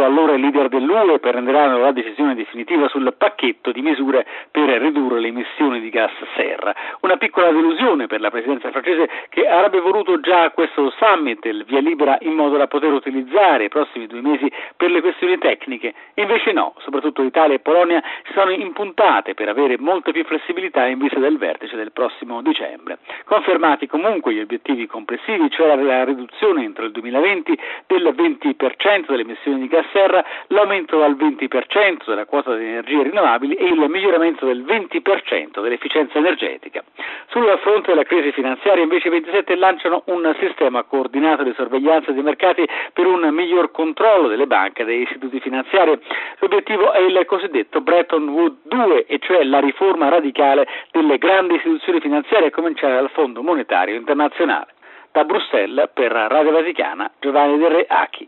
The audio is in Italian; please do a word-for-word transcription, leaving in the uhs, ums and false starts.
allora il leader dell'U E prenderanno la decisione definitiva sul pacchetto di misure per ridurre le emissioni di gas serra. Una piccola delusione per la presidenza francese, che avrebbe voluto già questo summit il via libera in modo da poter utilizzare i prossimi due mesi per le questioni tecniche. Invece no, soprattutto Italia e Polonia si sono impuntate per avere molta più flessibilità in vista del vertice del prossimo dicembre. Confermati comunque gli obiettivi complessivi, cioè la riduzione entro il duemilaventi del venti per cento delle emissioni di gas serra, l'aumento al venti per cento della quota di energie rinnovabili e il miglioramento del venti per cento dell'efficienza energetica. Sul fronte della crisi finanziaria invece i ventisette lanciano un sistema coordinato di sorveglianza dei mercati per un miglior controllo delle banche e degli istituti finanziari. L'obiettivo è il cosiddetto Bretton Woods due, e cioè la riforma radicale delle grandi istituzioni finanziarie, a cominciare dal Fondo Monetario Internazionale. Da Bruxelles per Radio Vaticana, Giovanni Del Re Acchi.